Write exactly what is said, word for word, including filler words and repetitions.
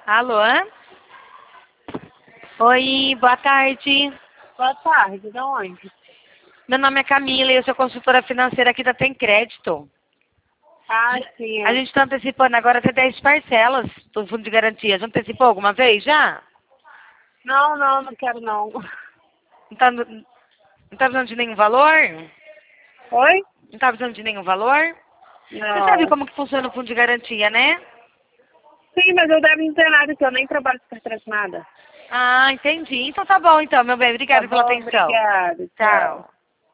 Alô? Oi, boa tarde. Boa tarde, de onde? Meu nome é Camila e eu sou consultora financeira aqui da Tem Crédito. Ah, sim. A É. gente está antecipando agora até dez parcelas do Fundo de Garantia. Já antecipou alguma vez já? Não, não, não quero não. Não está não tá precisando de nenhum valor? Oi? Não está precisando de nenhum valor? Você sabe Não. como que funciona o Fundo de Garantia, né? Sim, mas eu devo ter nada, que eu nem trabalho com carteira assinada. Ah, entendi. Então tá bom então, meu bem. Tá Obrigada pela bom, atenção. obrigada. Tchau. Tchau.